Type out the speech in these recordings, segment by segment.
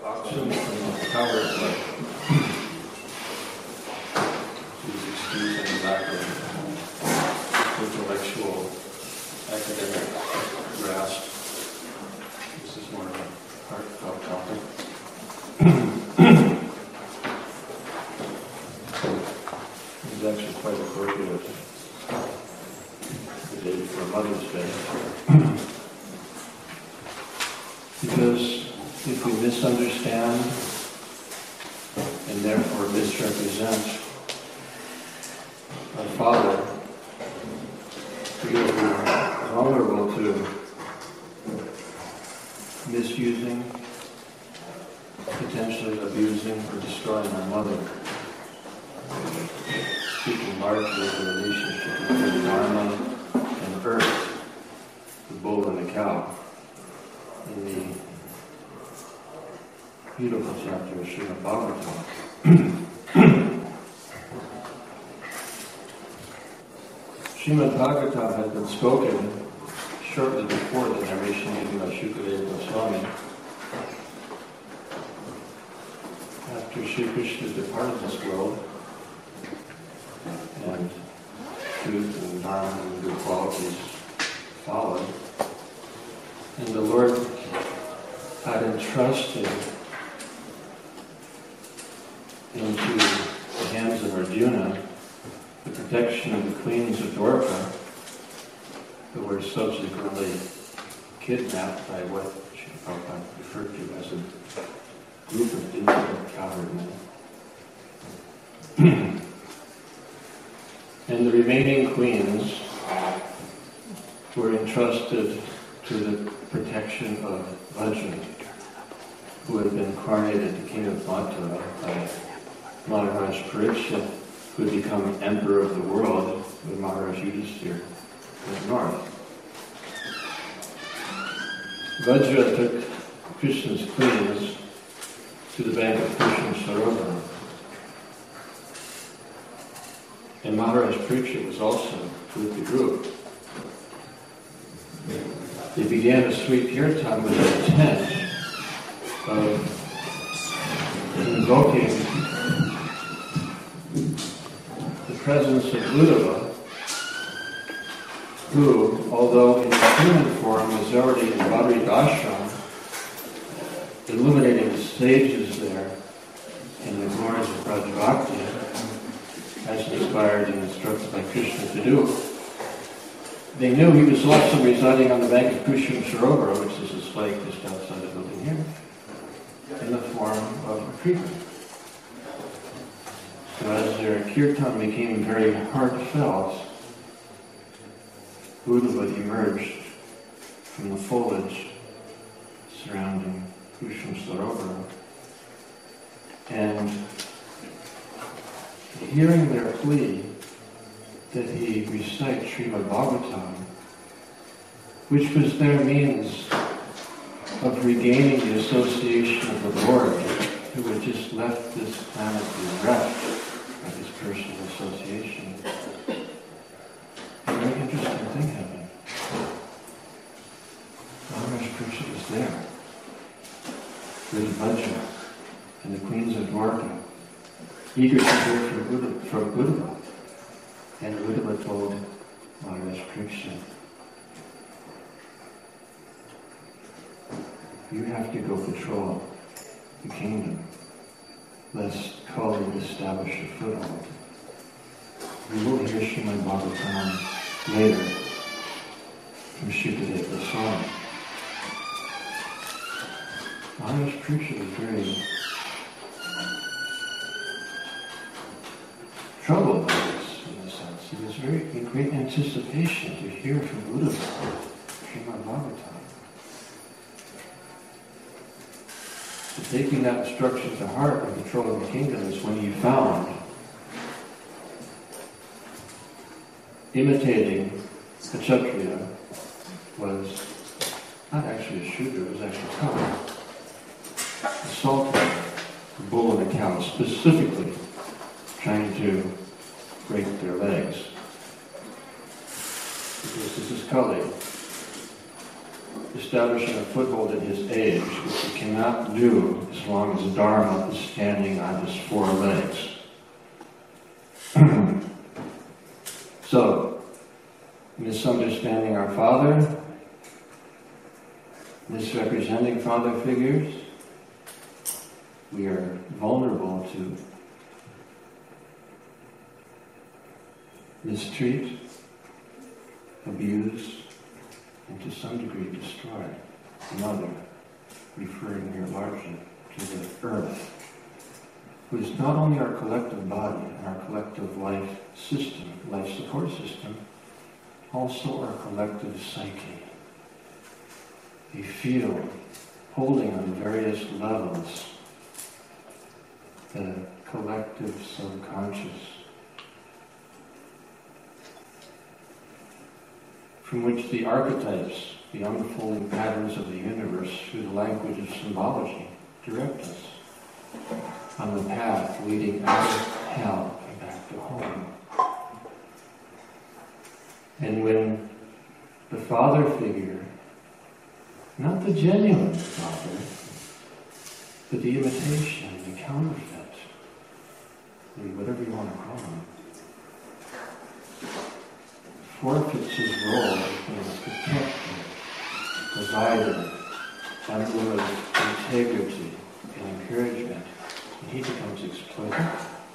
auction from the Tower of Light. She's excused in the lack of intellectual, academic grasp. This is more of a heartfelt topic. It's actually quite appropriate the day before Mother's Day. Because if we misunderstand and therefore misrepresent our Father, we will be vulnerable to misusing, potentially abusing, or destroying our Mother. Speaking largely of the relationship between Dharma and Earth, the bull and the cow, in the beautiful chapter of Srimad Bhagavatam. Srimad Bhagavatam had been spoken shortly before the narration given by Shukadeva Goswami. After Sri Krishna departed this world, and truth and dharma and good qualities followed, and the Lord had entrusted into the hands of Arjuna the protection of the queens of Dwarka, who were subsequently kidnapped by what Srila Prabhupada referred to as a group of insolent coward men. And the remaining queens were entrusted to the protection of Vajra, who had been coronated the king of Mathura by Maharaj Parikshit, who had become emperor of the world when Maharaj Yudhisthira went north. Vajra took Krishna's queens to the bank of Krishna Sarovar. And Maharaj Parikshit was also with the group. They began a sweet kirtan with the intent of invoking the presence of Uddhava, who, although in human form was already in Badrika Ashram, illuminating the stages there in the glories of Brajabhakti, as inspired and instructed by Krishna to do. They knew he was also residing on the bank of Krishna Sarovar, which is this lake just outside the building here, in the form of a creeper. So as their kirtan became very heartfelt, Uddhava emerged from the foliage surrounding Krishna Sarovar, and hearing their plea that he recite Srimad Bhagavatam, which was their means of regaining the association of the Lord, who had just left this planet bereft by his personal association. A very interesting thing happened. Maharaj Parikshit was there with Vajra and the queens of Dwarka, eager to hear from Uddhava. And Uddhava told Maharaj Parikshit, you have to go patrol the kingdom, lest Kali establish a foothold. We will hear Srimad Bhagavatam later from Shukadeva Goswami. Maharaj Parikshit was very troubled by this, in a sense. He was very in great anticipation to hear from Uddhava, Srimad Bhagavatam. So taking that instruction to heart and controlling the kingdom is when he found imitating a Kshatriya was not actually a Shudra, it was actually cow. Assaulting the bull and the cow, specifically trying to break their legs. Because this is Kali. establishing a foothold in his age, which he cannot do as long as Dharma is standing on his four legs. So, misunderstanding our Father, misrepresenting Father figures, we are vulnerable to mistreat, abuse, and to some degree destroy another, referring here largely to the earth, who is not only our collective body and our collective life system, life support system, also our collective psyche, a field holding on various levels the collective subconscious, from which the archetypes, the unfolding patterns of the universe through the language of symbology, direct us on the path leading out of hell and back to home. And when the Father figure, not the genuine Father, but the imitation, the counterfeit, whatever you want to call him, forfeits his role as protector, provider, emblem of integrity and encouragement, and he becomes exploited.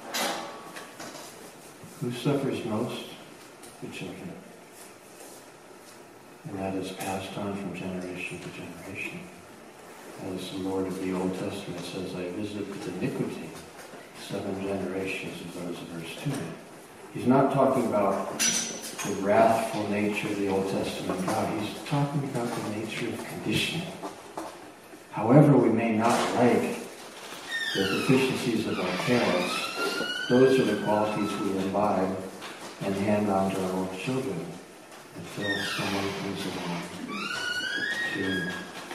Who suffers most? The children. And that is passed on from generation to generation. As the Lord of the Old Testament says, I visit with iniquity 7 generations of those of verse 2. He's not talking about the wrathful nature of the Old Testament God. He's talking about the nature of conditioning. However we may not like the deficiencies of our parents, those are the qualities we imbibe and hand on to our own children until someone comes along to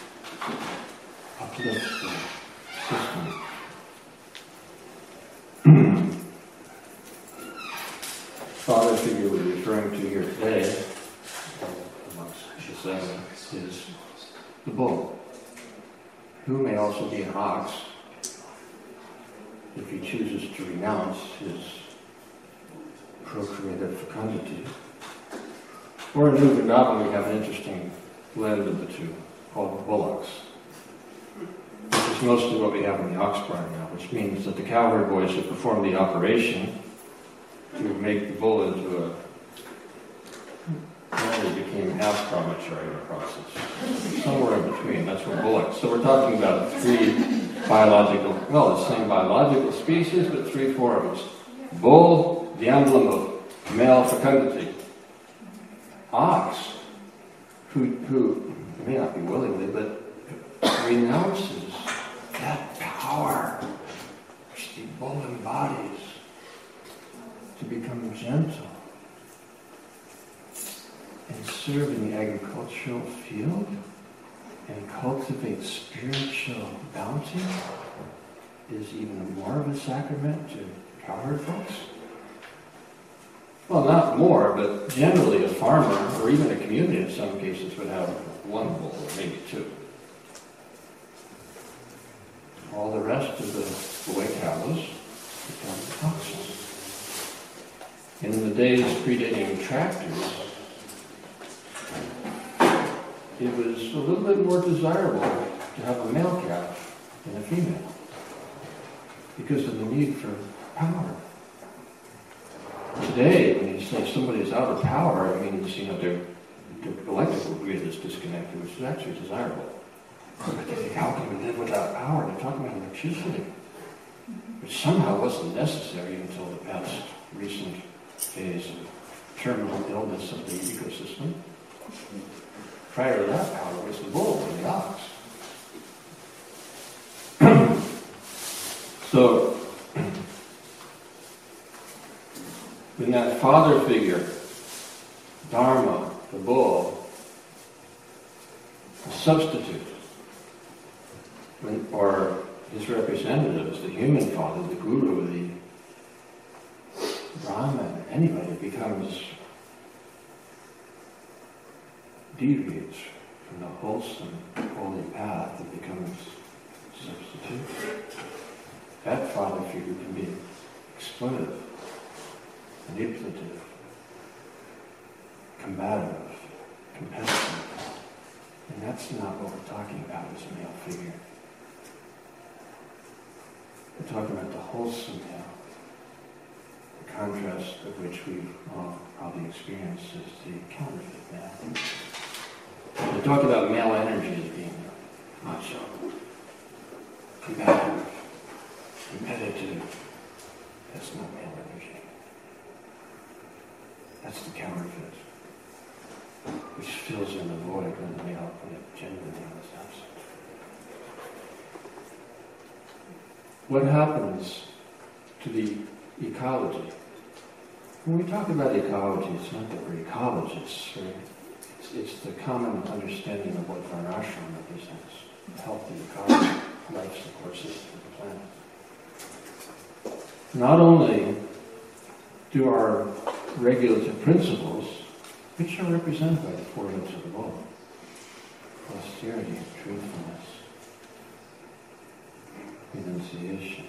uplift the system. Father figure we're referring to here today, amongst the 7, is the bull, who may also be an ox if he chooses to renounce his procreative fecundity. Or in New Vrindavan we have an interesting blend of the two, called the bullocks, which is mostly what we have in the ox barn now, which means that the cowherd boys who perform the operation to make the bull into a only became half brahmachari in the process. Somewhere in between, that's what bullocks. So we're talking about 3 biological, well, the same biological species, but 3 forms. Bull, the emblem of male fecundity. Ox, who may not be willingly, but renounces that power which the bull embodies to become gentle and serve in the agricultural field and cultivate spiritual bounty is even more of a sacrament to cowherd folks. Well, not more, but generally a farmer or even a community in some cases would have 1 bull or maybe 2. All the rest of the boy cows become oxen. And in the days predating tractors, it was a little bit more desirable to have a male calf than a female because of the need for power. Today, when you say somebody is out of power, it means, the electrical grid is disconnected, which is actually desirable. But they think, how can we live without power? They're talking about electricity, which somehow wasn't necessary until the past recent phase of terminal illness of the ecosystem. Prior to that, power was the bull and the ox. So, when that father figure, Dharma, the bull, the substitute, or his representatives, the human father, the guru, the Brahman, anybody becomes deviates from the wholesome, holy path that becomes substitute. That father figure can be exploitive, manipulative, combative, competitive. And that's not what we're talking about as a male figure. We're talking about the wholesome male, the contrast of which we've all probably experienced is the counterfeit male. We talk about male energy as being macho, combative, competitive. That's not male energy. That's the counterfeit, which fills in the void when the male, when it genuinely is absent. What happens to the ecology? When we talk about ecology, it's not that we're ecologists, right? It's the common understanding of what Varnashram represents. A healthy ecology, life support system of the planet. Not only do our regulative principles, which are represented by the four limbs of the bull, austerity, truthfulness, renunciation,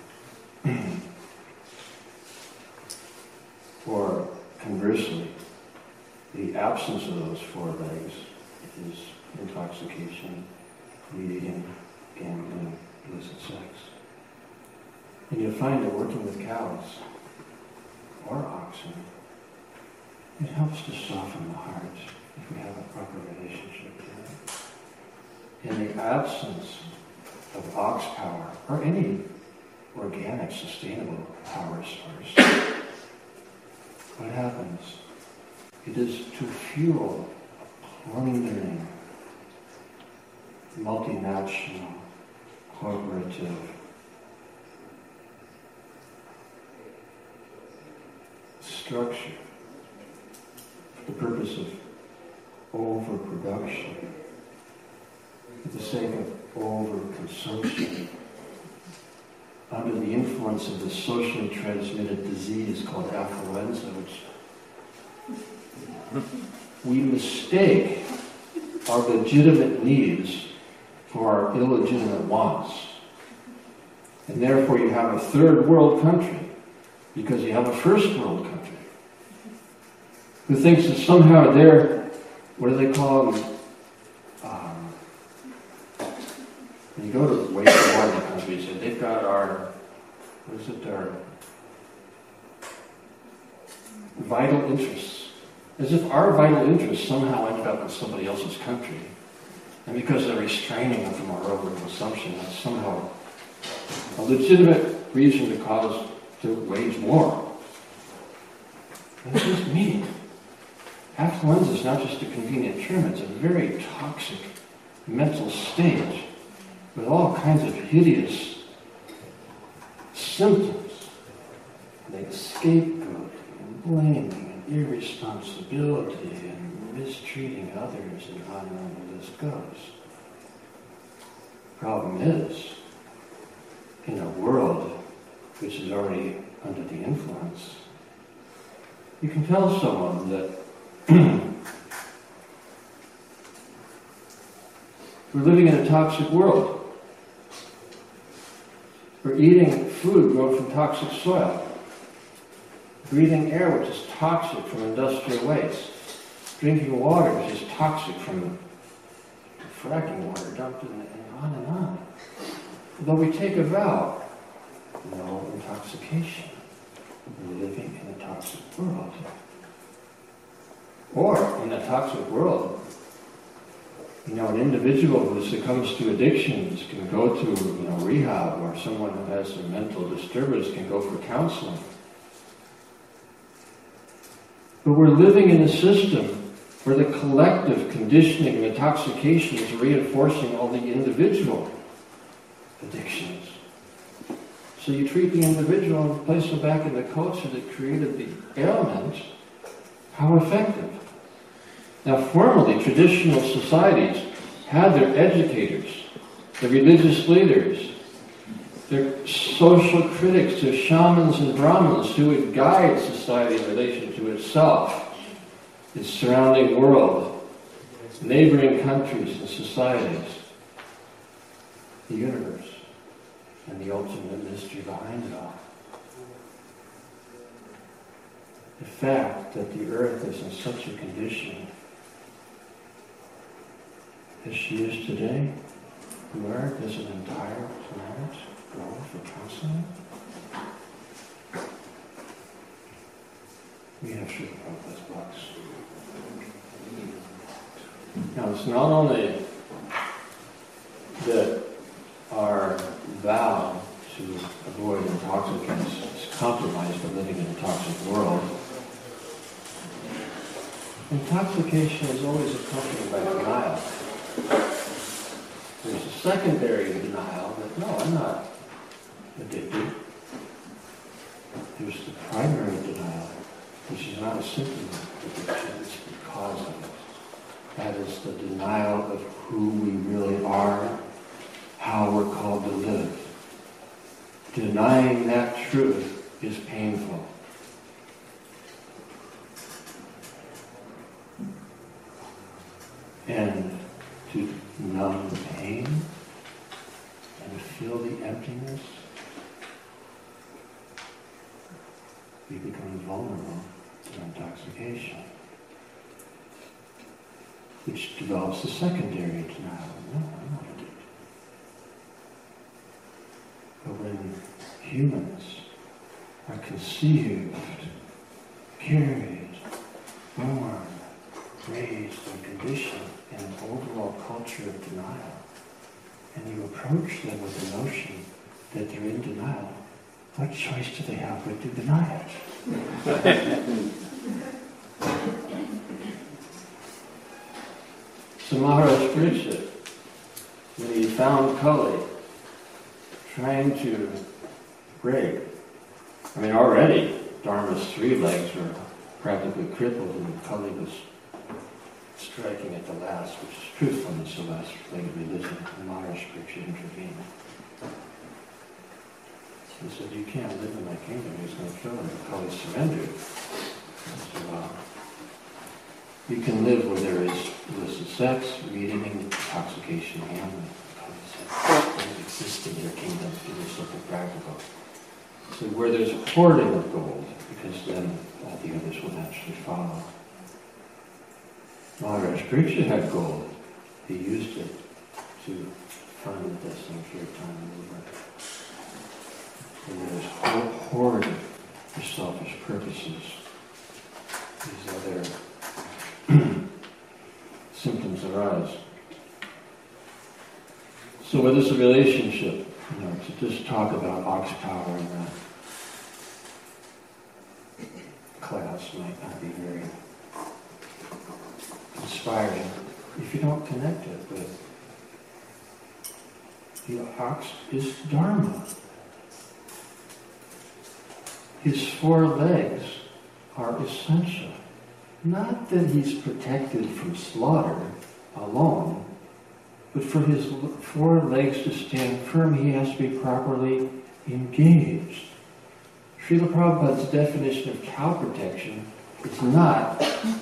or conversely, the absence of those four legs is intoxication, eating, gambling, illicit sex. And you'll find that working with cows or oxen, it helps to soften the heart if we have a proper relationship to it. In the absence of ox power or any organic, sustainable power source, what happens? It is to fuel a plundering, multinational, corporative structure for the purpose of overproduction, for the sake of overconsumption, under the influence of this socially transmitted disease called affluenza, which we mistake our legitimate needs for our illegitimate wants. And therefore you have a third world country because you have a first world country who thinks that somehow they're, what do they call them? When you go to waste-warning countries, and they've got our vital interests. As if our vital interests somehow ended up in somebody else's country. And because they're restraining them from our overconsumption, that's somehow a legitimate reason to wage war. And it's just mean. Affluenza is not just a convenient term, it's a very toxic mental state with all kinds of hideous symptoms, like scapegoating and blaming and irresponsibility and mistreating others, and on and on the list goes. Problem is, in a world which is already under the influence, you can tell someone that we're living in a toxic world. We're eating food grown from toxic soil, breathing air which is toxic from industrial waste, drinking water which is toxic from fracking water dumped in, and on and on. Though we take a vow, no intoxication. We're living in a toxic world. Or, in a toxic world, an individual who succumbs to addictions can go to, rehab, or someone who has some mental disturbance can go for counseling. But we're living in a system where the collective conditioning and intoxication is reinforcing all the individual addictions. So you treat the individual and place them back in the culture that created the ailment. How effective? Now, formerly, traditional societies had their educators, their religious leaders, their social critics, their shamans and brahmins who would guide society in relation to itself, its surrounding world, neighboring countries and societies, the universe, and the ultimate mystery behind it all. The fact that the earth is in such a condition as she is today, where does an entire planet grow for consonant? We have Srila Prabhupada's books. Now, it's not only that our vow to avoid intoxicants is compromised by living in a toxic world. Intoxication is always accompanied by denial. There's a secondary denial that, no, I'm not addicted. There's the primary denial, which is not a symptom of addiction, it's the cause of it. That is the denial of who we really are, how we're called to live. Denying that truth is painful. And to numb the pain and to feel the emptiness, we become vulnerable to intoxication, which develops the secondary denial. No, I'm not addicted. But when humans are conceived, carried, born, raised, and conditioned in an overall culture of denial, and you approach them with the notion that they're in denial, what choice do they have but to deny it? So Maharaj Pariksit, when he found Kali trying to break, already Dharma's 3 legs were practically crippled and Kali was striking at the last, which is truthfulness, the last leg of religion, and Maharaj Pariksit intervened. He said, you can't live in my kingdom, he's going to kill him. Kali surrendered. So, you can live where there is illicit sex, reading, intoxication, gambling. Kali said, exist in your kingdom, be simple practical. So where there's a hoarding of gold, because then all the others will naturally follow. Maharaj Pariksit had gold. He used it to fund the Sankirtan movement. And there's hoarding for selfish purposes. These other symptoms arise. So what is a relationship? To just talk about ox power in that class might not be very inspiring if you don't connect it with the ox is Dharma. His 4 legs are essential. Not that he's protected from slaughter alone, but for his 4 legs to stand firm, he has to be properly engaged. Srila Prabhupada's definition of cow protection is not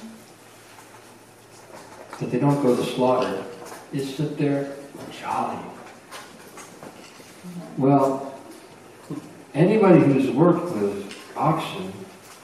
that they don't go to slaughter, it's that they're jolly. Well, anybody who's worked with oxen,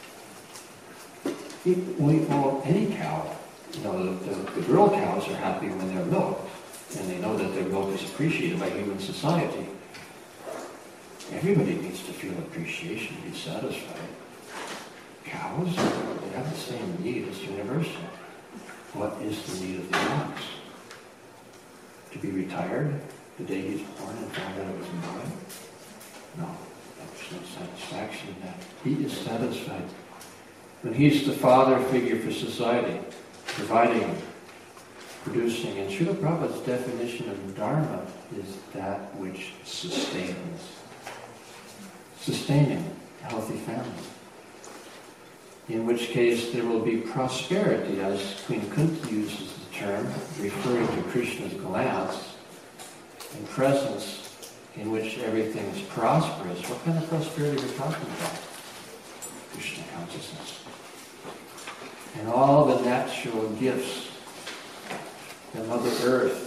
any cow, the girl cows are happy when they're milked, and they know that their milk is appreciated by human society. Everybody needs to feel appreciation, be satisfied. Cows, they have the same need as universal. What is the need of the ox? To be retired the day he's born and found out it was mine? No, there's no satisfaction in that. He is satisfied when he's the father figure for society, providing, producing. And Srila Prabhupada's definition of Dharma is that which sustains. Sustaining a healthy family. In which case there will be prosperity, as Queen Kunti uses the term, referring to Krishna's glance and presence in which everything is prosperous. What kind of prosperity are we talking about? Krishna consciousness. And all the natural gifts and Mother Earth,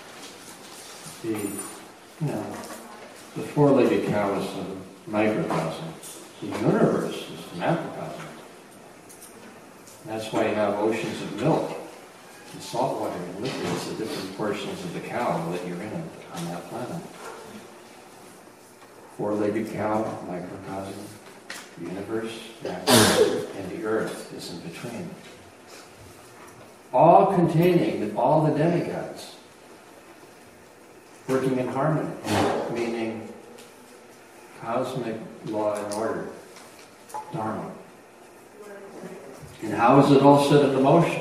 the four-legged cow is the microcosm. The universe is the macrocosm. And that's why you have oceans of milk and salt water and liquids, the different portions of the cow that you're in on that planet. Four-legged cow, microcosm, the universe, macrocosm, and the earth is in between. All containing all the demigods, working in harmony, meaning cosmic law and order, dharma. And how is it all set into motion?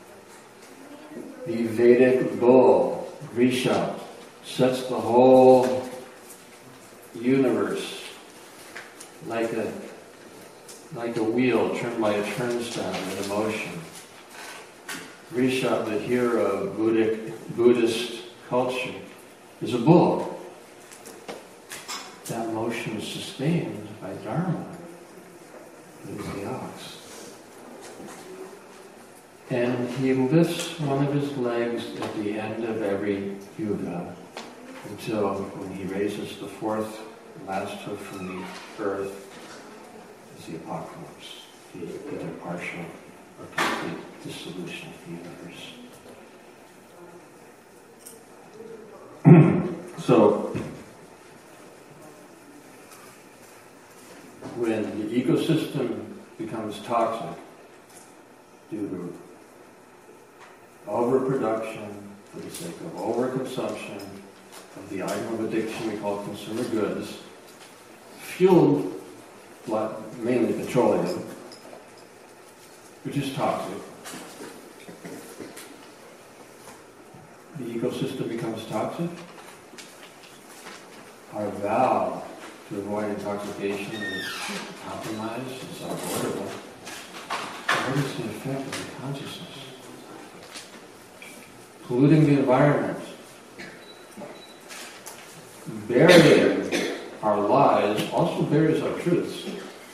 The Vedic bull, Grisha, sets the whole universe like a wheel turned by a turnstile into motion. Grisha, the hero of Buddhist culture, is a bull. That motion is sustained by Dharma, who is the ox. And he lifts one of his legs at the end of every yuga until when he raises the fourth, last hoof from the earth, is the apocalypse, the either partial or complete dissolution of the universe. So, when the ecosystem becomes toxic due to overproduction for the sake of overconsumption of the item of addiction we call consumer goods, fueled mainly petroleum, which is toxic. The ecosystem becomes toxic. Our vow to avoid intoxication is compromised and self-orderable. What is the effect of the consciousness? Polluting the environment, burying our lies, also buries our truths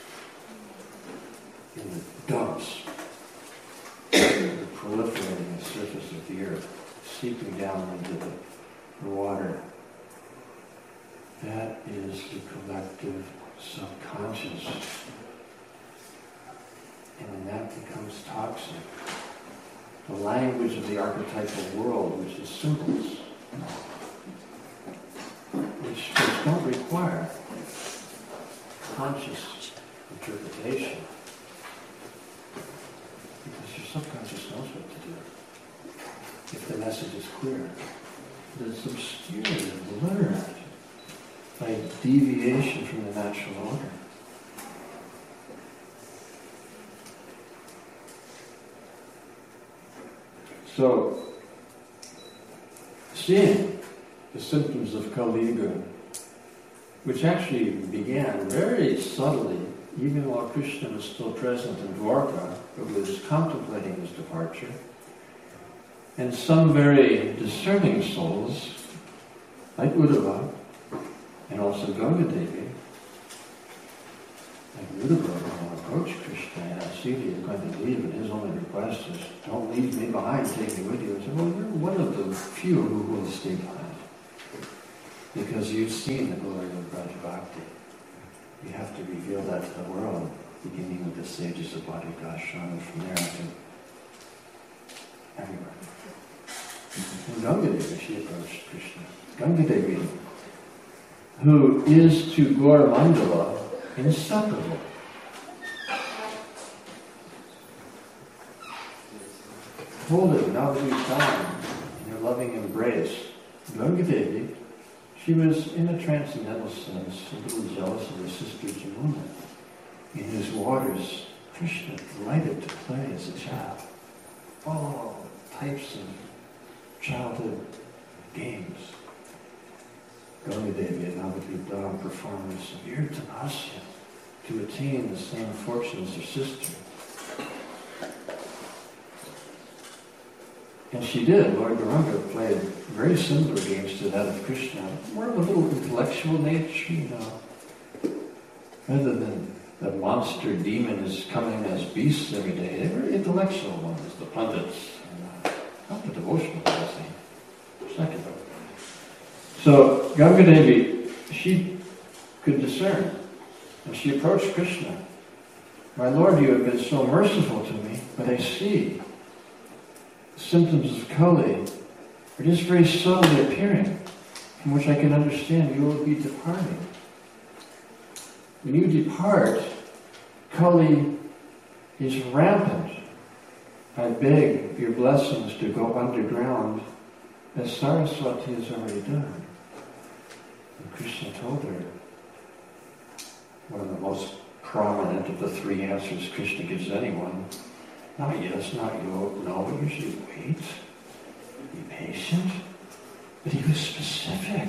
in the dumps, proliferating the surface of the earth, seeping down into the water. That is the collective subconscious. And when that becomes toxic, the language of the archetypal world, which is symbols, which don't require conscious interpretation, because your subconscious knows what to do if the message is clear. But it's obscured and blurred by deviation from the natural order. So, seeing the symptoms of Kali Yuga, which actually began very subtly, even while Krishna was still present in Dwarka, who was contemplating his departure, and some very discerning souls, like Uddhava, and also Ganga Devi, like Uddhava, will approach Krishna and ask, "See, you're going to leave," and his only request is, "Don't leave me behind, take me with you." And say, "Well, you're one of the few who will stay behind, because you've seen the glory of Braj Bhakti. You have to reveal that to the world, beginning with the sages of Badrikashram, and from there to everywhere." And Ganga Devi, she approached Krishna. Ganga Devi, who is to Gaur Mandala inseparable. Hold it now that we've gone in your loving embrace. Ganga Devi, she was in a transcendental sense a little jealous of her sister Jamuna, in whose waters Krishna delighted to play as a child. All types of childhood games. Ganga Devi and Navadvip Dham performers of Irtanasya to attain the same fortune as her sister. And she did. Lord Gauranga played very similar games to that of Krishna, more of a little intellectual nature, rather than the monster demon is coming as beasts every day. They were intellectual ones, the pundits, and not the devotional blessing, second. So Ganga Devi, she could discern, and she approached Krishna. My Lord, you have been so merciful to me, but I see symptoms of Kali are just very subtly appearing, from which I can understand you will be departing. When you depart, Kali is rampant. I beg your blessings to go underground, as Saraswati has already done. And Krishna told her, one of the most prominent of the three answers Krishna gives anyone, not yes, not no, you should wait, be patient. But he was specific.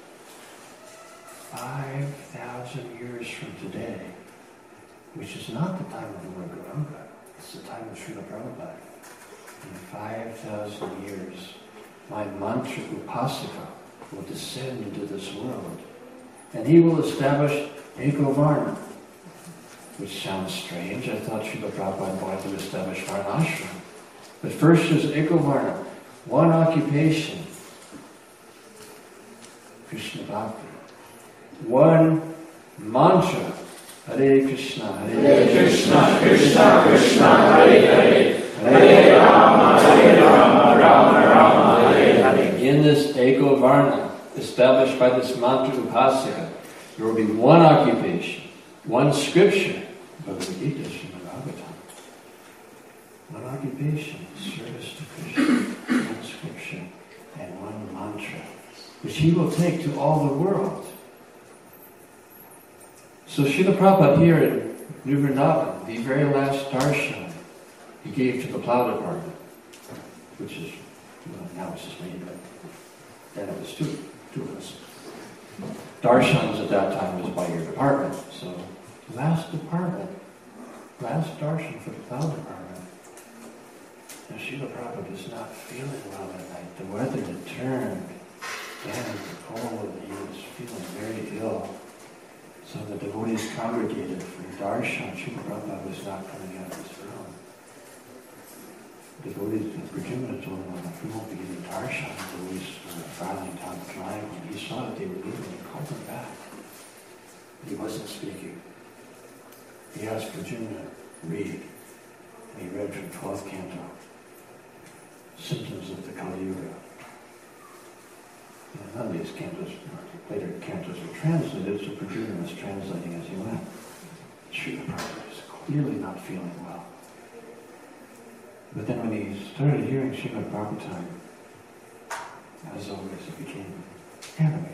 5,000 years from today, which is not the time of Lord Gauranga, it's the time of Srila Prabhupada. In 5,000 years, my mantra Upasaka will descend into this world, and he will establish Eko Varna, which sounds strange. I thought Srila Prabhupada wanted to establish Varnashram. But first is Eko Varna, one occupation, Krishna Bhakti. One mantra, Hare Krishna, Hare Krishna, Krishna Krishna, Hare Hare, Hare Rama, Rama Rama, Hare Hare. In this Eko Varna, established by this mantra Upasaka, there will be one occupation, one scripture, Bhagavad Gita, Srimad Bhagavatam. One occupation, service to Krishna, one scripture, and one mantra, which he will take to all the world. So Srila Prabhupada here in New Vrindavan, the very last darshan he gave to the plow department, which is, well, now it's just me, but then it was two of us. Darshans at that time was by your department, so last department, last darshan for the plow department. And Srila Prabhupada was not feeling well that night. The weather had turned and cold, and he was feeling very ill. So the devotees congregated for darshan. Srila Prabhupada was not coming out of his room. The devotees, Pradyumna told him, if we won't be getting darshan, the devotees were filing down the flag. When he saw that they were leaving, he called them back. He wasn't speaking. He asked Pradyumna, read. And he read from 12th canto, Symptoms of the Kali Yuga. And none of these cantos, later cantos were translated, so Pradyumna was translating as he went. Srila Prabhupada was clearly not feeling well. But then when he started hearing Srimad Bhagavatam, as always, he became animated.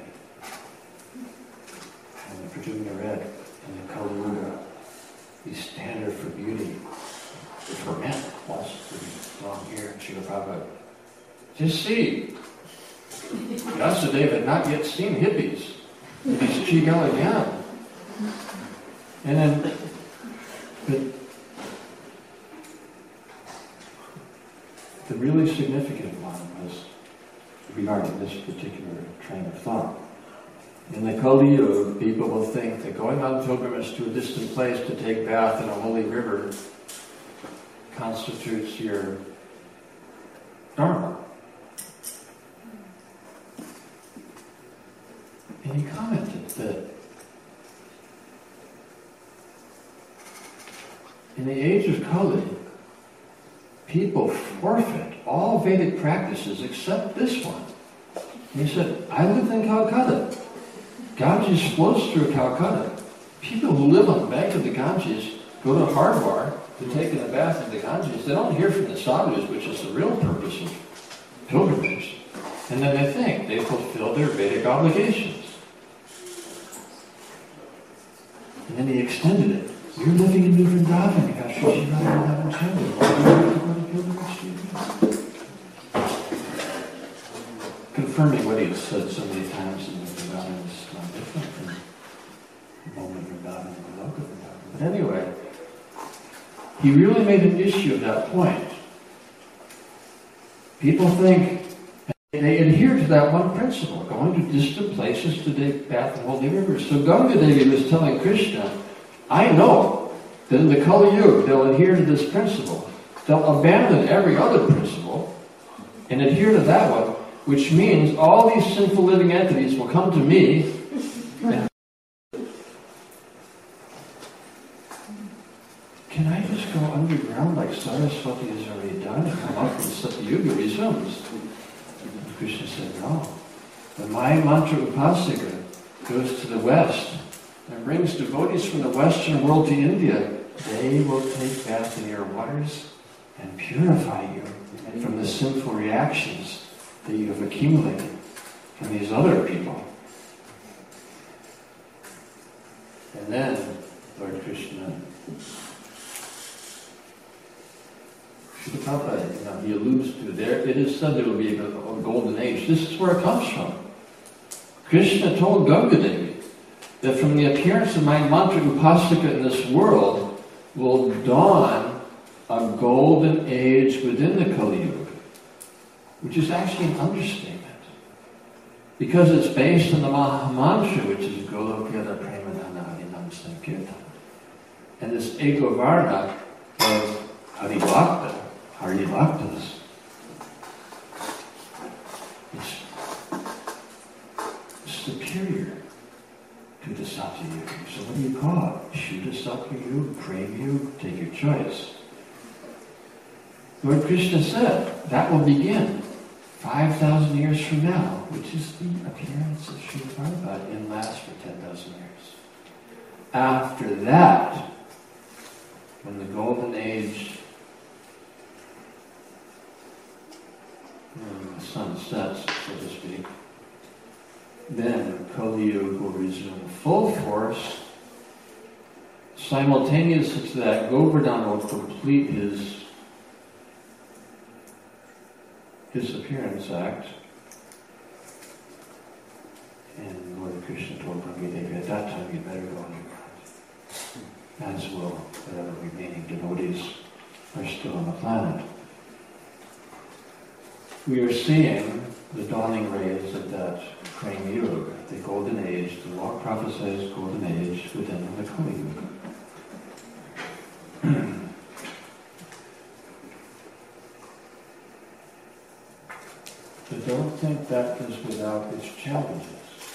And the Pradyumna read in the Kali Yuga, the standard for beauty for men, also long hair, Srila Prabhupada. Just see, Vyasadeva had not yet seen hippies. He's Chigal again. And then, but the really significant one was regarding this particular train of thought. In the Kali Yuga, people will think that going on pilgrimage to a distant place to take bath in a holy river constitutes your dharma. And he commented that in the age of Kali, people forfeit all Vedic practices except this one. And he said, I lived in Calcutta. Ganges flows through Calcutta. People who live on the bank of the Ganges go to Hardwar to take in a bath in the Ganges. They don't hear from the sadhus, which is the real purpose of pilgrimage. And then they think they fulfill their Vedic obligations. And then he extended it. You're living in New Vrindavan. You got Shri Radha Chandra. Why do you have to go to pilgrimage to confirming what he has said so many times in New Vrindavan is not different from the moment Vrindavan and the Loka Vrindavan. But anyway, he really made an issue of that point. People think, and they adhere to that one principle, going to distant places to take bath in holy rivers. So Ganga Devi was telling Krishna, I know that in the Kali Yuga they'll adhere to this principle. They'll abandon every other principle and adhere to that one, which means all these sinful living entities will come to me. Can I just go underground like Saraswati has already done and come up and Satyuga resumes? And Krishna said, no. When my mantra upasika goes to the west and brings devotees from the Western world to India, they will take bath in your waters and purify you from the sinful reactions that you have accumulated from these other people. And then, Lord Krishna, Srila Prabhupada, he alludes to there, it is said there will be a golden age. This is where it comes from. Krishna told Ganga Devi that from the appearance of my mantra upasika in this world will dawn a golden age within the Kali Yuga, which is actually an understatement. Because it's based on the Maha Mantra, which is Golokya Premadana Harinam Sankirtan. And this Eko Varna of Haribhakta, Haribhaktas, it's superior to the Satya Yuga. So what do you call it? Shuddha Satya Yuga, Prem Yuga, take your choice. Lord Krishna said that will begin 5,000 years from now, which is the appearance of Srila Prabhupada and lasts for 10,000 years. After that, when the golden age, the sun sets, so to speak, then Kali Yuga will resume full force. Simultaneous to that, Govardhan will complete his disappearance act. And Lord Krishna told Gangadevi, at that time you better go underground, as will whatever remaining devotees are still on the planet. We are seeing the dawning rays of that Prem Yuga, the golden age, the law prophesies golden age within the Kali Yuga. But don't think that is without its challenges.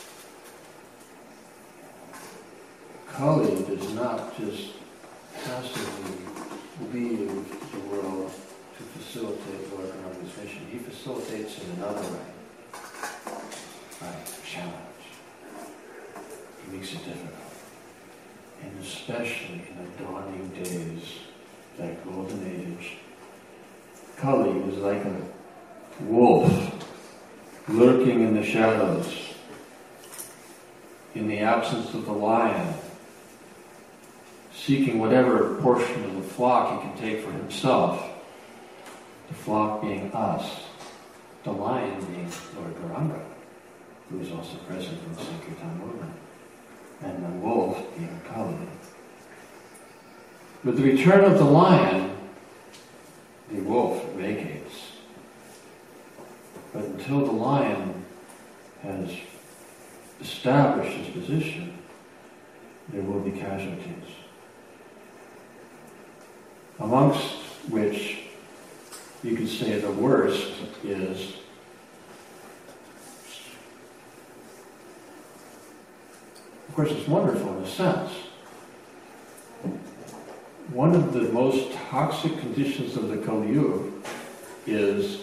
Kali does not just passively leave the world to facilitate Lord Gaurang's mission. He facilitates in another way. By challenge. He makes it difficult. And especially in the dawning days, that golden age, Kali is like a wolf lurking in the shadows, in the absence of the lion, seeking whatever portion of the flock he can take for himself, the flock being us, the lion being Lord Gauranga, who is also present in the Sankirtan movement, and the wolf being Kali. With the return of the lion, the wolf vacates. But until the lion has established his position, there will be casualties. Amongst which you could say the worst is of course it's wonderful in a sense. One of the most toxic conditions of the Kali Yuga is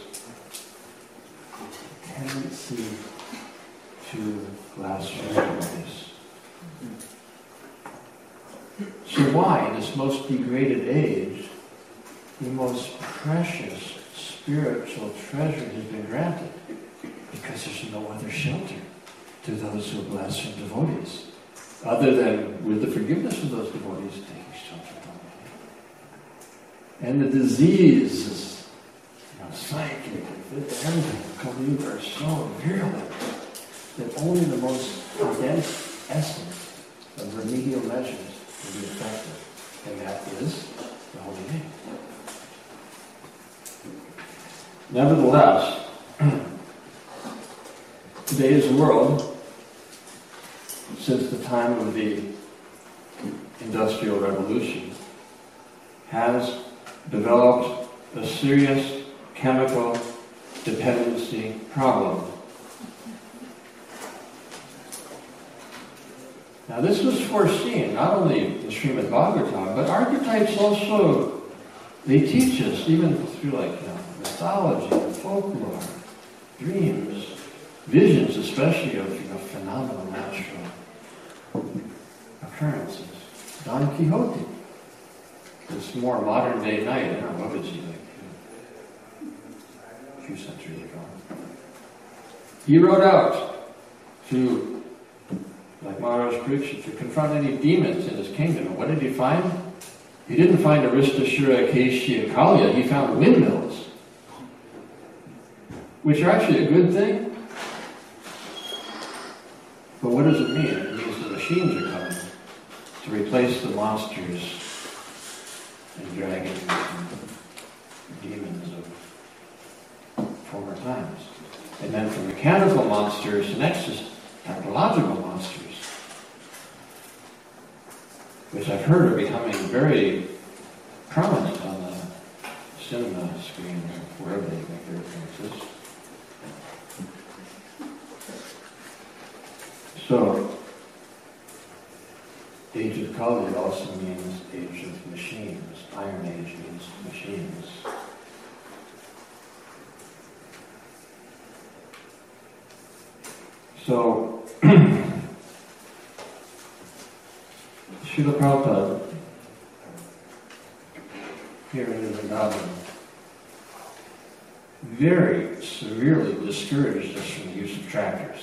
tendency to blaspheme devotees. So why, in this most degraded age, the most precious spiritual treasure has been granted? Because there's no other shelter to those who blaspheme devotees, other than with the forgiveness of those devotees, taking shelter from them. And the diseases, psychic, everything, Kali Yuga are so virulent that only the most condensed essence of remedial measures will be effective, and that is the holy name. Nevertheless, today's world, since the time of the Industrial Revolution, has developed a serious chemical dependency problem. Now this was foreseen, not only in Srimad Bhagavatam, but archetypes also, they teach us, even through mythology, folklore, dreams, visions, especially of phenomenal natural occurrences. Don Quixote, this more modern day knight, I don't know, what was he like a few centuries ago? He rode out to, like Maharaj Parikshit, to confront any demons in his kingdom. And what did he find? He didn't find Aristasura, Keshi, and Kalya. He found windmills, which are actually a good thing. But what does it mean? It means the machines are coming to replace the monsters and dragons and demons of former times. And then from mechanical monsters, the next is technological monsters, which I've heard are becoming very prominent on the cinema screen or wherever they make their appearances. So, Age of Kali also means Age of Machines. Iron Age means machines. So, Srila Prabhupada, here in Vrindavan, very severely discouraged us from the use of tractors.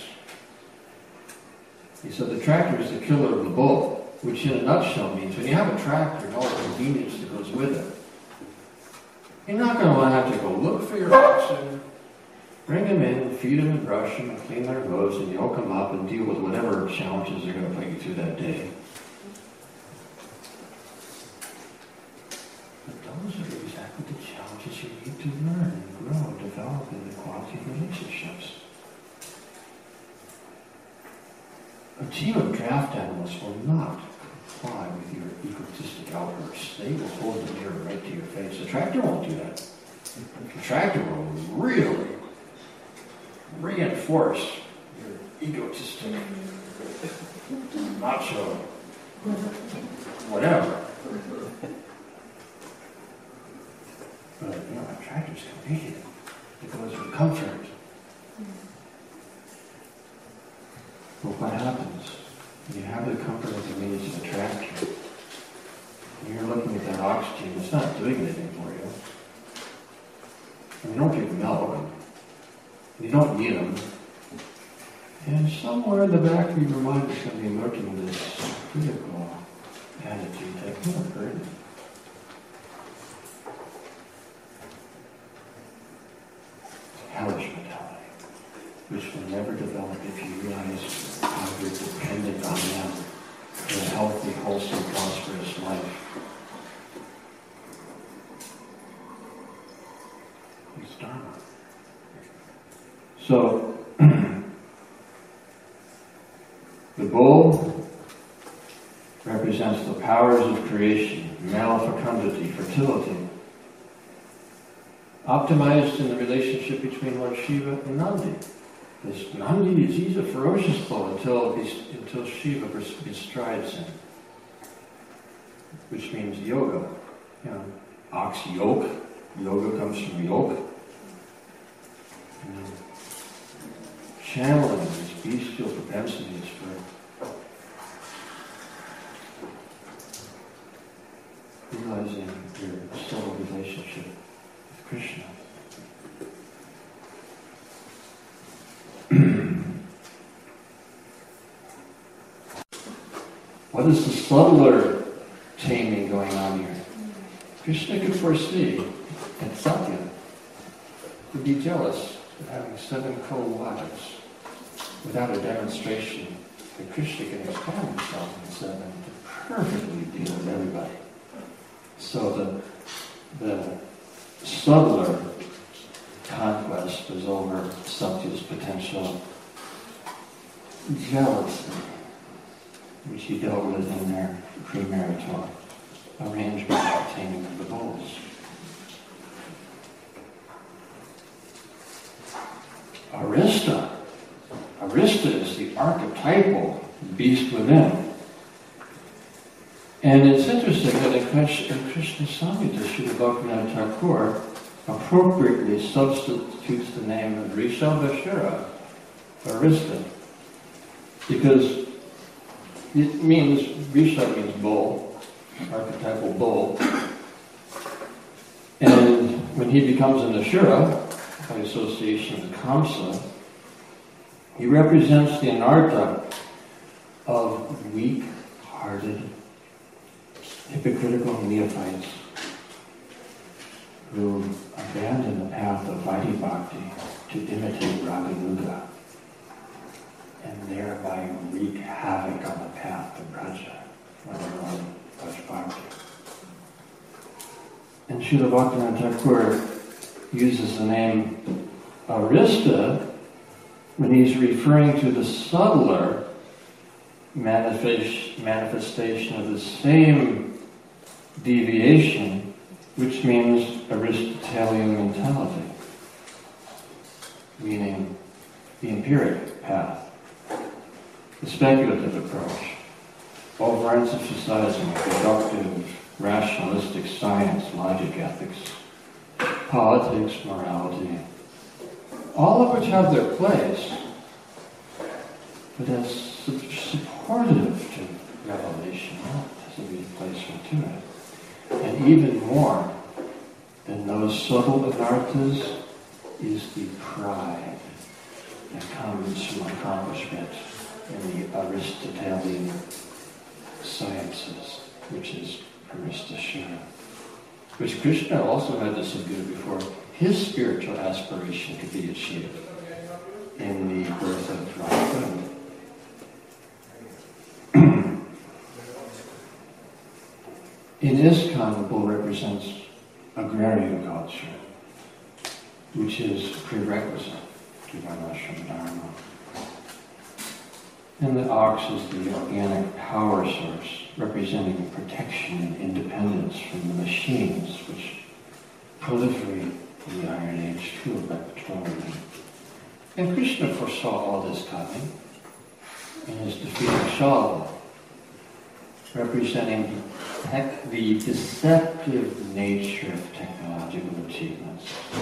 He said the tractor is the killer of the bull, which in a nutshell means when you have a tractor and all the convenience that goes with it, you're not going to want to have to go look for your oxen, bring them in, feed them and brush them and clean their hooves and yoke them up and deal with whatever challenges they're going to put you through that day. But those are exactly the challenges you need to learn and grow and develop in the quality of relationships. A team of draft animals will not comply with your egotistic outbursts. They will hold the mirror right to your face. The tractor won't do that. The tractor will really reinforce your egotistic, macho, whatever. But, a tractor's convenient. It goes with comfort. But what happens? You have the comfort and convenience of a tractor. And you're looking at that oxygen, it's not doing anything for you. And you don't drink milk. You don't need them. And somewhere in the back of your mind is going to be lurking this critical attitude that can't hurt you. Hellish mentality, which will never develop if you realize how you're dependent on them for a healthy, wholesome, prosperous life. It's Dharma. So, the bull represents the powers of creation, male fecundity, fertility, optimized in the relationship between Lord Shiva and Nandi. This Nandi, he's a ferocious bull until Shiva bestrides him, which means yoga. Ox yoke. Yoga comes from yoke. Channeling these bestial propensities for realizing your subtle relationship with Krishna. What is the subtler taming going on here? Krishna could foresee that Satya would be jealous of having 7 co-wives without a demonstration that Krishna can expand himself in 7 to perfectly deal with everybody. So the subtler conquest was over Satya's potential jealousy, which he dealt with in their premarital arrangement for taming of the bulls. archetypal beast within. And it's interesting that in Krishna Samhita, Srila Bhaktivinoda Thakur appropriately substitutes the name of Rishabhashura, Arista, because it means, Rishabh means bull, archetypal bull, and when he becomes an Ashura, by association with Kamsa, he represents the anartha of weak-hearted, hypocritical neophytes who abandon the path of Vaidhi Bhakti to imitate Raganuga and thereby wreak havoc on the path of Braja, when they're on Braj Bhakti. And Srila Bhaktivinoda Thakur uses the name Arista when he's referring to the subtler manifestation of the same deviation, which means Aristotelian mentality, meaning the empiric path, the speculative approach, over-emphasizing deductive, rationalistic science, logic, ethics, politics, morality, all of which have their place, but as supportive to revelation, doesn't be a place to it. And even more than those subtle anarthas is the pride that comes from accomplishment in the Aristotelian sciences, which is Aristashura, which Krishna also had to subdue before his spiritual aspiration could be achieved in the birth of Radha. In ISKCON, the bull represents agrarian culture, which is prerequisite to Varnashram Dharma. And the ox is the organic power source, representing protection and independence from the machines which proliferate in the Iron Age too, like petroleum. And Krishna foresaw all this coming in his defeating Shalva, representing the deceptive nature of technological achievements.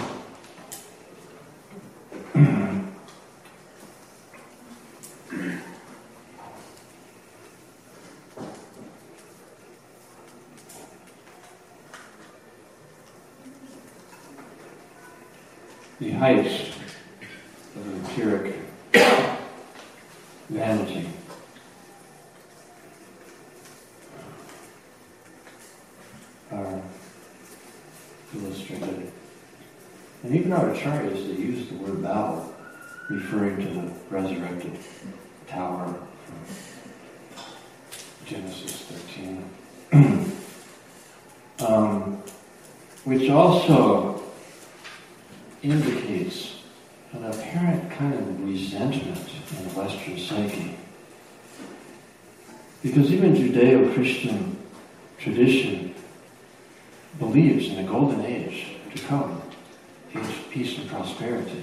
The heights of empiric vanity are illustrated. And even our acharyas, they use the word Babel, referring to the resurrected tower from Genesis 13. Which also indicates an apparent kind of resentment in the Western psyche. Because even Judeo-Christian tradition believes in a golden age to come, age of peace and prosperity.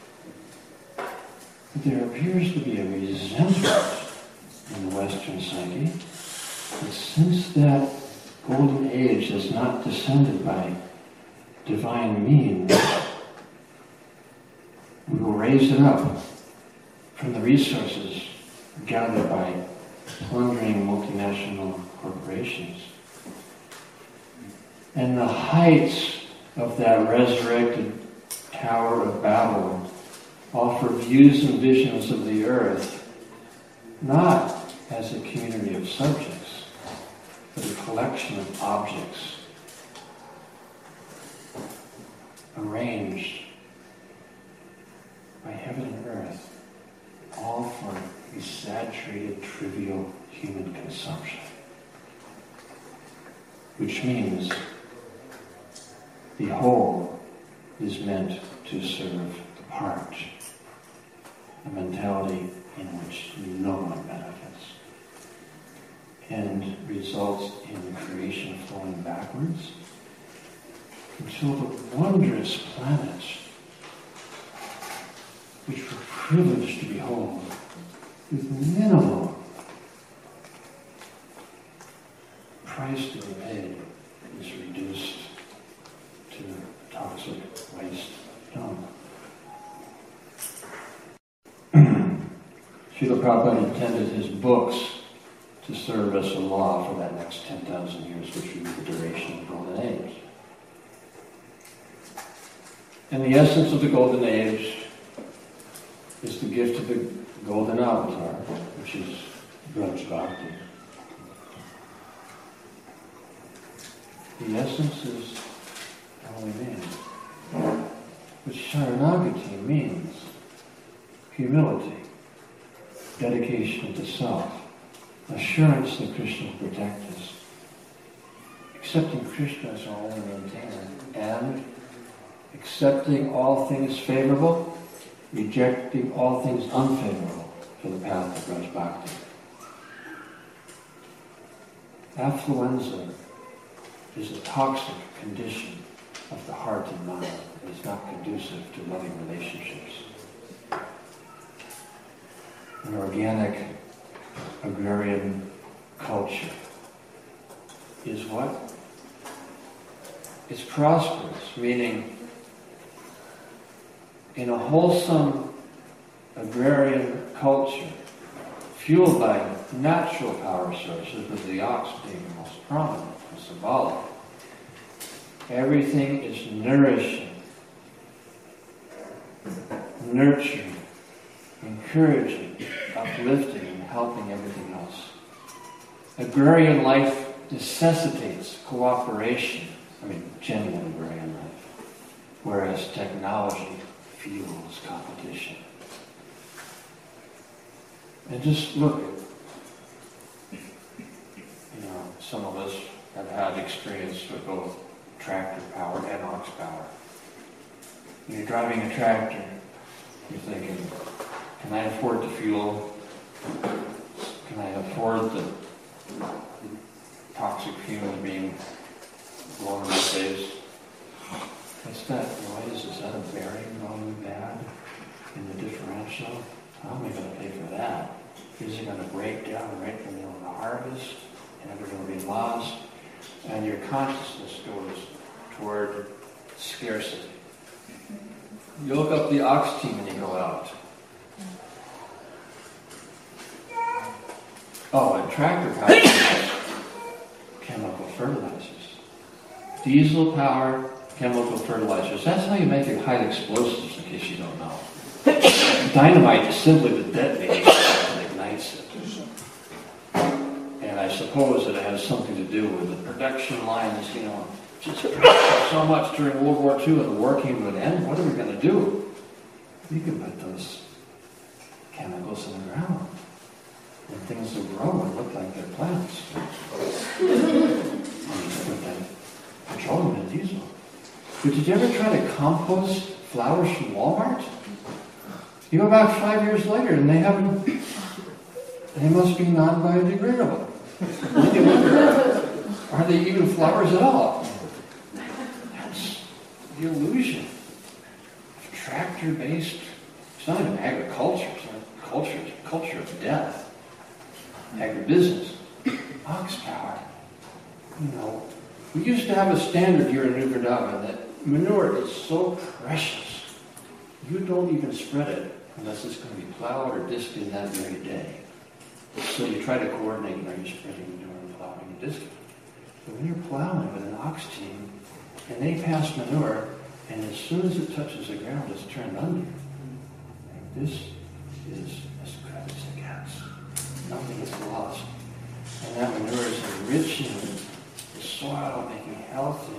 But there appears to be a resentment in the Western psyche that since that golden age has not descended by divine means, we will raise it up from the resources gathered by plundering multinational corporations. And the heights of that resurrected Tower of Babel offer views and visions of the earth, not as a community of subjects, but a collection of objects arranged by heaven and earth, all for exaggerated, trivial human consumption. Which means the whole is meant to serve the part, a mentality in which no one benefits, and results in creation flowing backwards until the wondrous planets which we're privileged to behold with minimal price to be paid, is reduced to toxic waste dump. Srila Prabhupada intended his books to serve as a law for that next 10,000 years, which would be the duration of the Golden Age. And the essence of the Golden Age is the gift of the Golden Avatar, which is Braj Bhakti. The essence is holy name, which Sharanagati means humility, dedication to self, assurance that Krishna will protect us, accepting Krishna as our only maintainer, and accepting all things favorable, rejecting all things unfavorable for the path of Braj Bhakti. Affluenza is a toxic condition of the heart and mind. It is not conducive to loving relationships. An organic agrarian culture is what? It's prosperous, meaning in a wholesome agrarian culture, fueled by natural power sources, with the ox being the most prominent and symbolic, everything is nourishing, nurturing, encouraging, uplifting, and helping everything else. Agrarian life necessitates cooperation, genuine agrarian life, whereas technology fuels competition. And just look at, some of us have had experience with both tractor power and ox power. When you're driving a tractor, you're thinking, can I afford the fuel? Can I afford the toxic fumes being blown in my face? What's that noise? Is that a bearing going bad in the differential? How am I going to pay for that? Is it going to break down right in the middle of the harvest? And we're going to be lost? And your consciousness goes toward scarcity. You look up the ox team and you go out. Oh, and tractor power uses chemical fertilizers. Diesel power, chemical fertilizers. That's how you make your high explosives, in case you don't know. Dynamite is simply the detonator that ignites it. And I suppose that it has something to do with the production lines, just so much during World War II and the war came to an end. What are we going to do? You can put those chemicals in the ground. And things will grow and look like they're plants. Petroleum and diesel. But did you ever try to compost flowers from Walmart? You go back 5 years later and they must be non-biodegradable. Are they even flowers at all? That's the illusion of tractor-based. It's not even agriculture. It's not culture. It's a culture of death. Agribusiness, ox power. We used to have a standard here in New Vrindavan that manure is so precious. You don't even spread it unless it's going to be plowed or disced that very day. So you try to coordinate, are you spreading manure and plowing and disking? But when you're plowing with an ox team and they pass manure, and as soon as it touches the ground, it's turned under. And this is as good as it gets. Nothing is lost. And that manure is enriching the soil, making healthy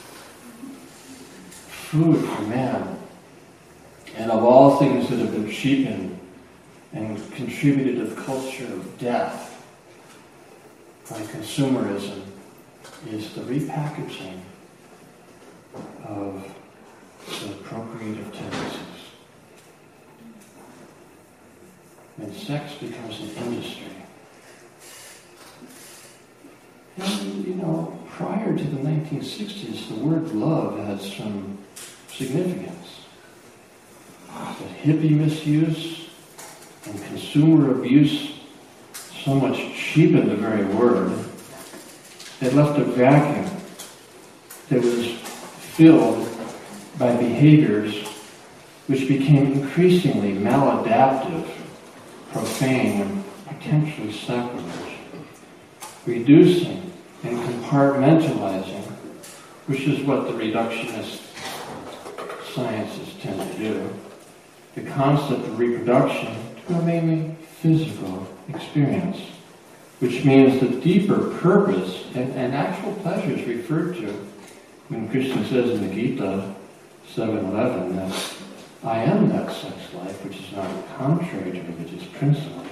food for man. And of all things that have been cheapened and contributed to the culture of death by consumerism is the repackaging of the procreative tendencies. And sex becomes an industry. And, prior to the 1960s, the word love had some significance. But hippie misuse And consumer abuse so much cheapened the very word. It left a vacuum that was filled by behaviors which became increasingly maladaptive, profane, and potentially sacrilege, reducing and compartmentalizing, which is what the reductionist sciences tend to do, the concept of reproduction to a mainly physical experience, which means the deeper purpose and actual pleasures referred to when Krishna says in the Gita 7:11 that I am that sex life, which is not contrary to religious principles.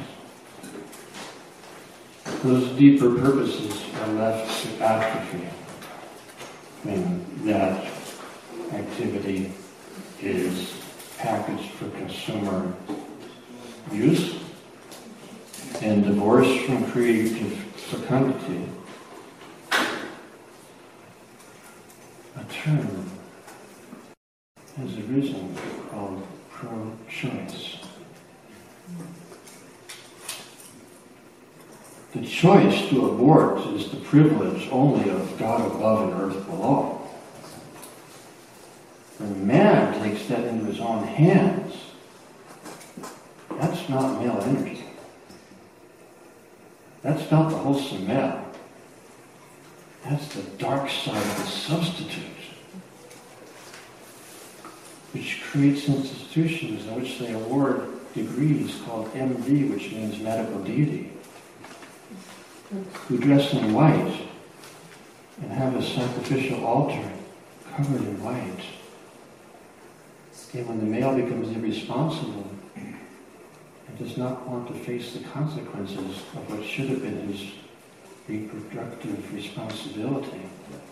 Those deeper purposes are left to atrophy when that activity is packaged for consumer use and divorced from creative fecundity. A term has arisen called pro-choice. The choice to abort is the privilege only of God above and earth below. When man takes that into his own hands, that's not male energy. That's not the wholesome male. That's the dark side of the substitute, which creates institutions in which they award degrees called MD, which means medical deity, who dress in white and have a sacrificial altar covered in white. And when the male becomes irresponsible and does not want to face the consequences of what should have been his reproductive responsibility,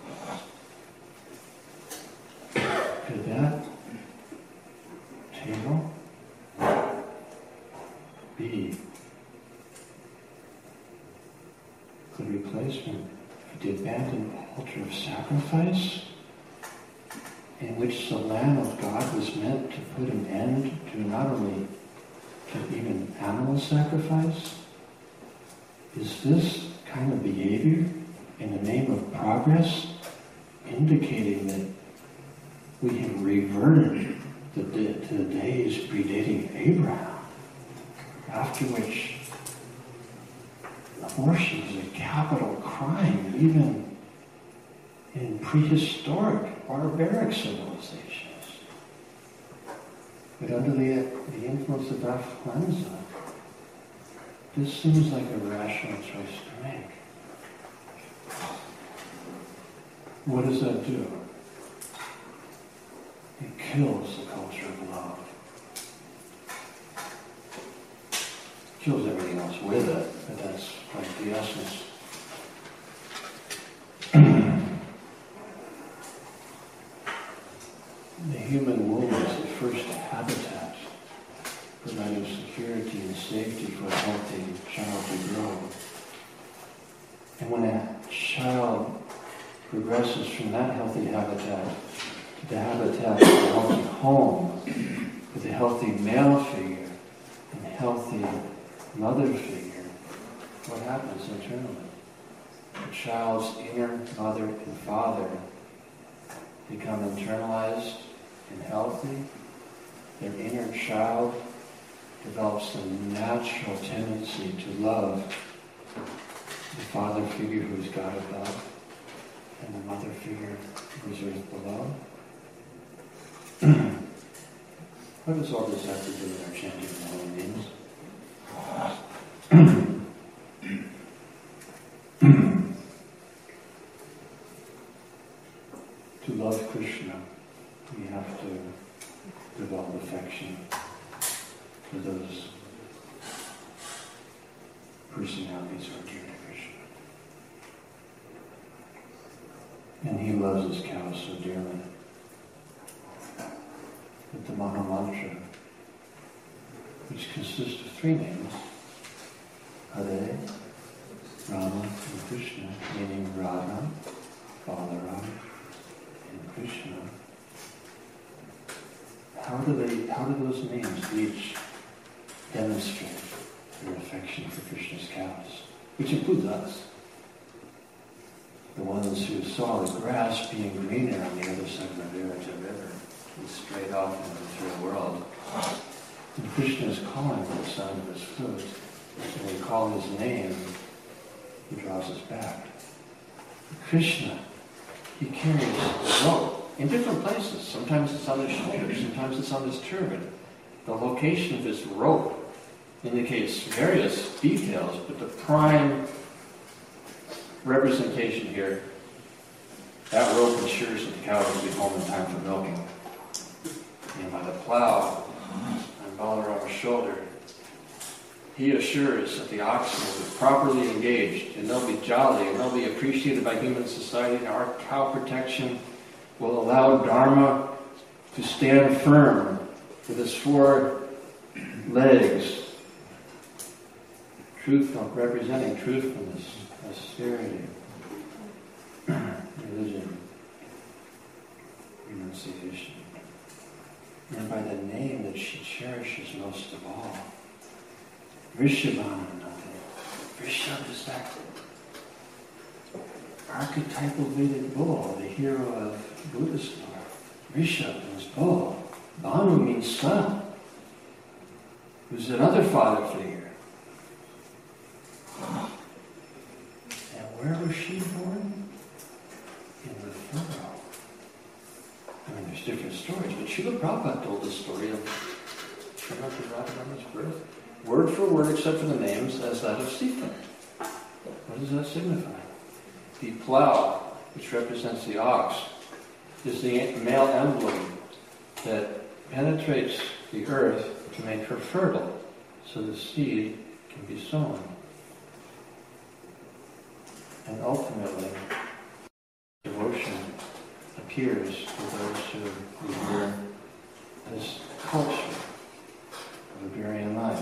could that table be the replacement for the abandoned altar of sacrifice, in which the Lamb of God was meant to put an end to not only to even animal sacrifice? Is this kind of behavior in the name of progress indicating that we have reverted to the days predating Abraham, after which abortion was a capital crime even in prehistoric, barbaric civilizations? But under the influence of affluenza, this seems like a rational choice to make. What does that do? It kills the culture of love. Kills everything else with it, but that's like the essence. The human womb is the first habitat providing security and safety for a healthy child to grow. And when a child progresses from that healthy habitat to the habitat of a healthy home, with a healthy male figure and a healthy mother figure, what happens internally? The child's inner mother and father become internalized and healthy. Their inner child develops a natural tendency to love the father figure who is God above and the mother figure who is earth below. What does all this have to do with our chanting of the holy names? To love Krishna, we have to develop affection for those personalities who are dear to Krishna. And he loves his cows so dearly that the Maha Mantra, which consists of 3 names, Hare, Rama, and Krishna, meaning Radha, Balaram, and Krishna. How do those names each demonstrate their affection for Krishna's cows, which includes us. The ones who saw the grass being greener on the other side of the Viraja River and straight off into the third world. And Krishna is calling with the sound of his flute. When we call his name, he draws us back. Krishna, he carries the rope in different places. Sometimes it's on his shoulder, sometimes it's on his turban. The location of his rope indicates various details, but the prime representation here, that rope ensures that the cow will be home in time for milking. And by the plow on Balarama's shoulder, he assures that the oxen will be properly engaged, and they'll be jolly, and they'll be appreciated by human society, and our cow protection will allow Dharma to stand firm with its 4 legs, representing truthfulness, austerity, religion, renunciation. And by the name that she cherishes most of all, Vrishabhananati. Vrishab is that archetypal Vedic bull, the hero of Buddhist lore. Vrishab means bull. Bhanu means son, who's another father figure. And where was she born? In the furrow. I mean, there's different stories, but Srila Prabhupada told the story of Srimati Radharani's birth, word for word except for the names, as that of Sita. What does that signify? The plow, which represents the ox, is the male emblem that penetrates the earth to make her fertile, so the seed can be sown. And ultimately, devotion appears to those who revere this culture of agrarian life.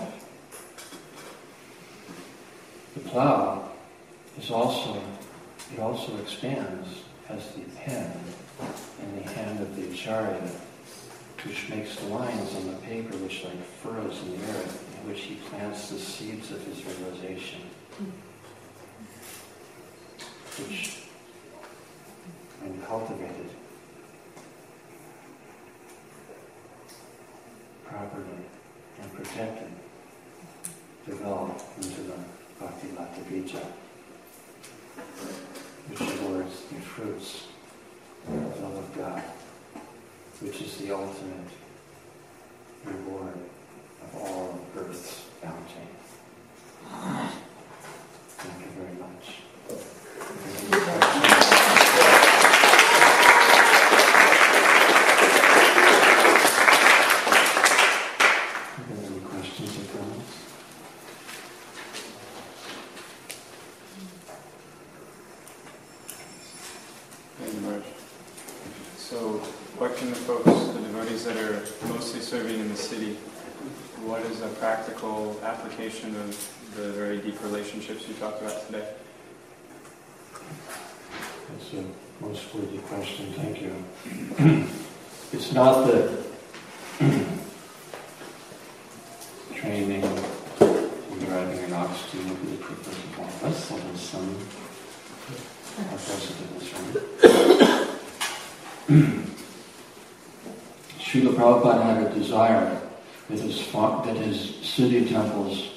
The plow is also expands as the pen in the hand of the acharya, which makes the lines on the paper which like furrows in the earth, in which he plants the seeds of his realization, which, when cultivated properly and protected, develop into the Bhakti Lata Bija, which awards the fruits of the love of God, which is the ultimate reward of all of earth's bounty. Thank you very much. Any questions or comments? Thank you, Marge. So, what can the folks, the devotees that are mostly serving in the city, what is a practical application of the very deep relationships you talked about today? That's a most worthy question, thank you. It's not that training and driving an ox to will be the purpose of all of us, although some are present in this room. Srila Prabhupada had a desire that his city temples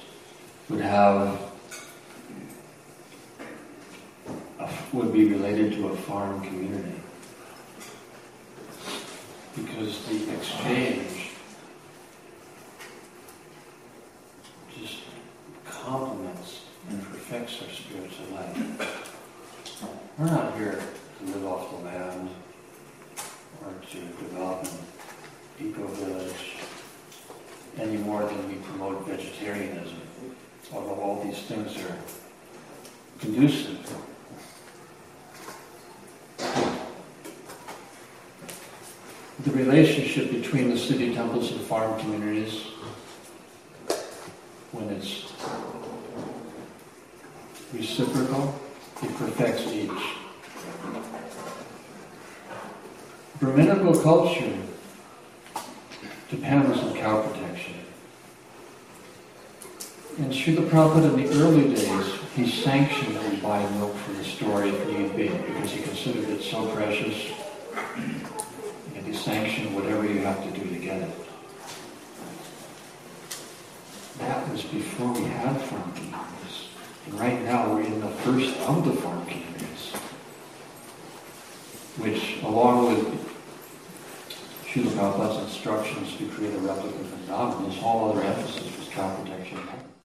would be related to a farm community, because the exchange just complements and perfects our spiritual life. We're not here to live off the land or to develop an eco-village any more than we promote vegetarianism, although all these things are conducive. The relationship between the city temples and farm communities, when it's reciprocal, it perfects each. Brahminical culture depends on cow protection. And Srila Prabhupada in the early days, he sanctioned that we buy milk from the store if need be, because he considered it so precious. And he sanctioned whatever you have to do to get it. That was before we had farm communities. And right now we're in the first of the farm communities, which, along with Srila Prabhupada's instructions to create a replica of Vrindavan, his whole other emphasis was child protection.